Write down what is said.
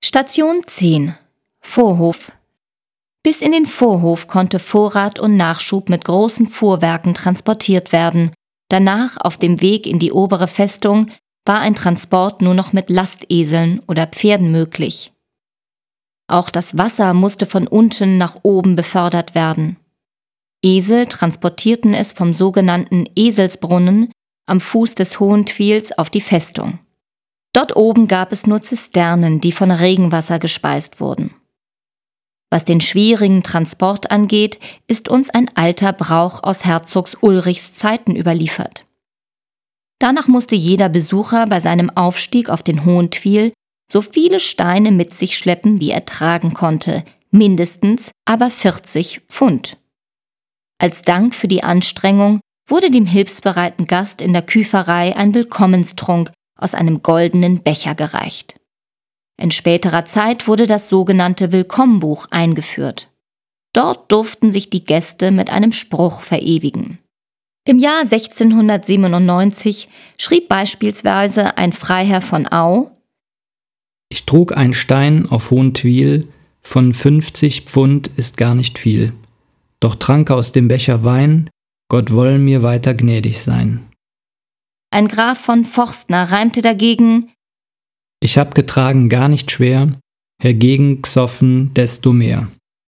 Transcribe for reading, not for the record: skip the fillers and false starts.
Station 10. Vorhof. Bis in den Vorhof konnte Vorrat und Nachschub mit großen Fuhrwerken transportiert werden. Danach, auf dem Weg in die obere Festung, war ein Transport nur noch mit Lasteseln oder Pferden möglich. Auch das Wasser musste von unten nach oben befördert werden. Esel transportierten es vom sogenannten Eselsbrunnen am Fuß des Hohentwiels auf die Festung. Dort oben gab es nur Zisternen, die von Regenwasser gespeist wurden. Was den schwierigen Transport angeht, ist uns ein alter Brauch aus Herzogs Ulrichs Zeiten überliefert. Danach musste jeder Besucher bei seinem Aufstieg auf den Hohentwiel so viele Steine mit sich schleppen, wie er tragen konnte, mindestens aber 40 Pfund. Als Dank für die Anstrengung wurde dem hilfsbereiten Gast in der Küferei ein Willkommenstrunk aus einem goldenen Becher gereicht. In späterer Zeit wurde das sogenannte Willkommenbuch eingeführt. Dort durften sich die Gäste mit einem Spruch verewigen. Im Jahr 1697 schrieb beispielsweise ein Freiherr von Au: Ich trug ein Stein auf Hohentwiel, von 50 Pfund ist gar nicht viel. Doch trank aus dem Becher Wein, Gott woll mir weiter gnädig sein. Ein Graf von Forstner reimte dagegen: Ich hab getragen gar nicht schwer, hergegen gsoffen desto mehr.